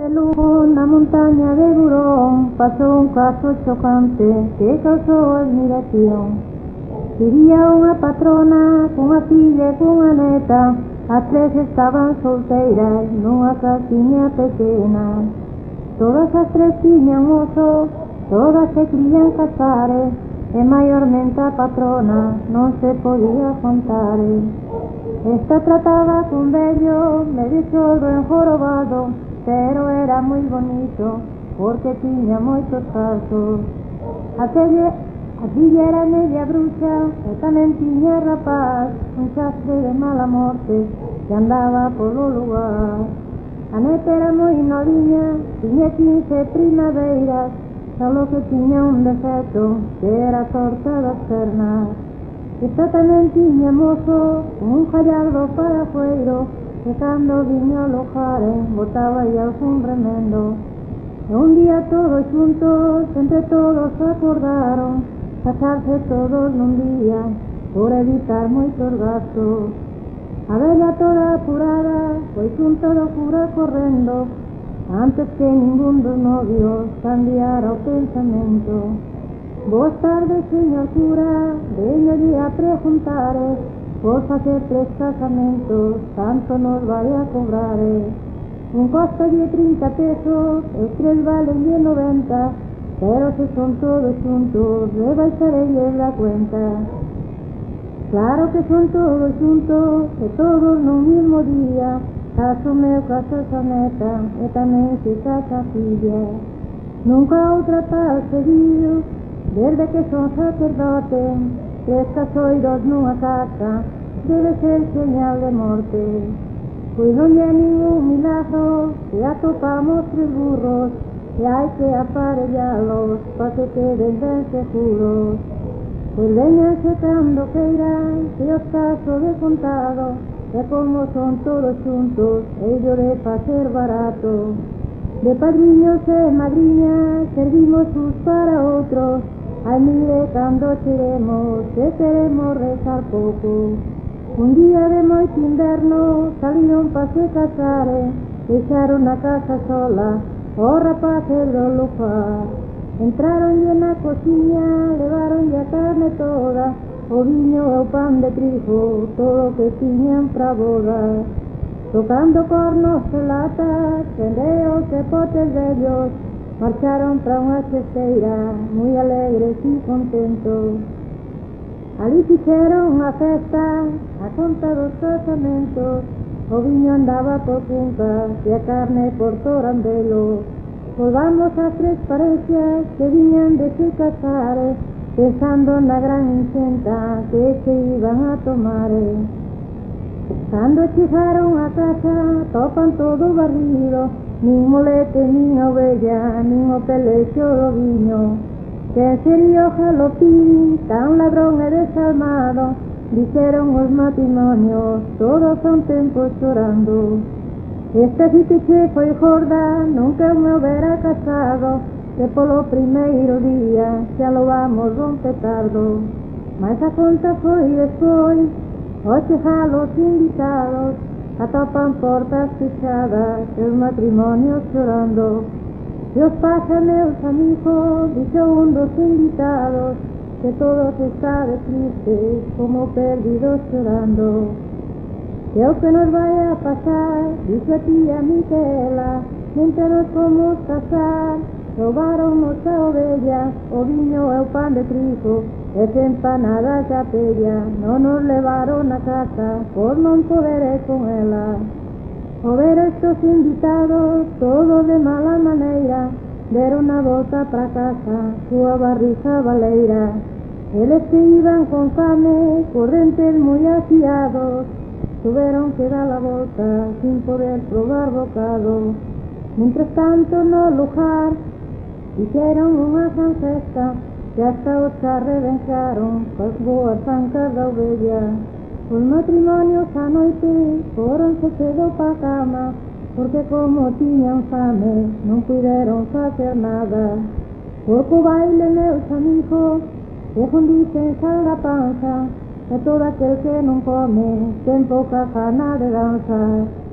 de Lugo, na montaña de Burón, pasou un caso chocante que causou admiración. Vivía unha patrona cunha filla e cunha neta, as tres estaban solteiras nunha casiña pequena. Todas as tres tiñan mozo, todas se querían casare, e maiormente a patrona non se podía contar. Esta trataba cun vello medio xoldo enjorobado, pero era moi bonito porque tiña moitos casos. A filla era media bruxa e tamén tiña rapaz, un xastre de mala morte que andaba polo lugar. A neta era moi noviña, tiña 15 primaveiras, solo que tiña un defecto, que era torta das pernas. Esta tamén tiña mozo, un gallardo parafueiro, que cando viña ao lojaren, botaba ya un remendo. E un día todos xuntos, entre todos acordaron, casarse todos nun día, por evitar moitos gastos. A vella toda apurada, foi xunto do cura correndo, antes que ningún dos novios cambiara o pensamento. Boas tardes, señor cura, veñolle a preguntar por facer 3 casamentos, tanto nos vai a cobrar. Un costalle 30 pesos, e 3 valenlle 90, pero se son todos xuntos, rebaixarelle la cuenta. Claro que son todos xuntos, e todos no mismo día, caso meu, caso a neta, e tamén se casa a filla. Nunca outra tal se viu, desde que son sacerdote, 3 casoiros nunha casa, debe ser señal de morte. Pois non é ningún milagro que atopamos 3 burros, e hai que aparellalos pa que queden ben seguros. Pois veñanse cando queiran, que os caso de contado, e como son todos xuntos, ello de facer barato. De padriños e madriñas, servimos uns para outros, ai mire cando chegemos, que queremos rezar pouco. Un día de moito inverno, saliron pa se casare, deixaron a casa sola, o rapaces do lugar. Entraronlle na cociña, levaronlle a carne toda, o viño e o pan de trigo, todo o que tiñan pra boda. Tocando cornos e latas, tendeos e potes vellos, marcharon pra unha cesteira, moi alegres e contentos. Ali fixeron unha festa, a conta dos casamentos, o viño andaba por punta e a carne por torandelo. Volvamos as 3 parexas que viñan de se casar, pensando na gran enxenta que se iban a tomar. Cando chegaron a casa, topan todo barrido, nin molete, nin a ovella, nin o pelexo do viño. Quen sería o jalopín, tan ladrón e desalmado, dixeron os matrimonios, todos a un tempo chorando. Esta sí que che foi gorda, nunca me houbera casado, que polo primeiro día xa lo vamos don petardo. Mas a conta foi despois, ao chegar os invitados, atopan portas fechadas e os matrimonios chorando. Dios pasa, meus amigos, dixo un dos invitados, que todos estades tristes como perdidos chorando. Que o que nos vai a pasar, dixo a tía Miquela, mentre nos fomos casar, roubaronnos a ovella, o viño e o pan de trigo, e as empanadas da pella, non nos levaron a casa, por non poder con ela. O ver estos invitados, todos de mala maneira, deron a volta pra casa, súa barriga baleira. Eles que iban con fame, por dentes moi afiados, tuveron que dar a volta, sin poder probar bocado. Mientras tanto no lugar, hicieron unha gran festa, e hasta os arrebenxaron, coas boas zancas da ovella. Os matrimonios a noite foronse cedo pa cama, porque como tiñan fame non puderon facer nada. Pouco baile, meus amigos, e fundicen sal da panza, e todo aquel que non come ten pouca gana de danza.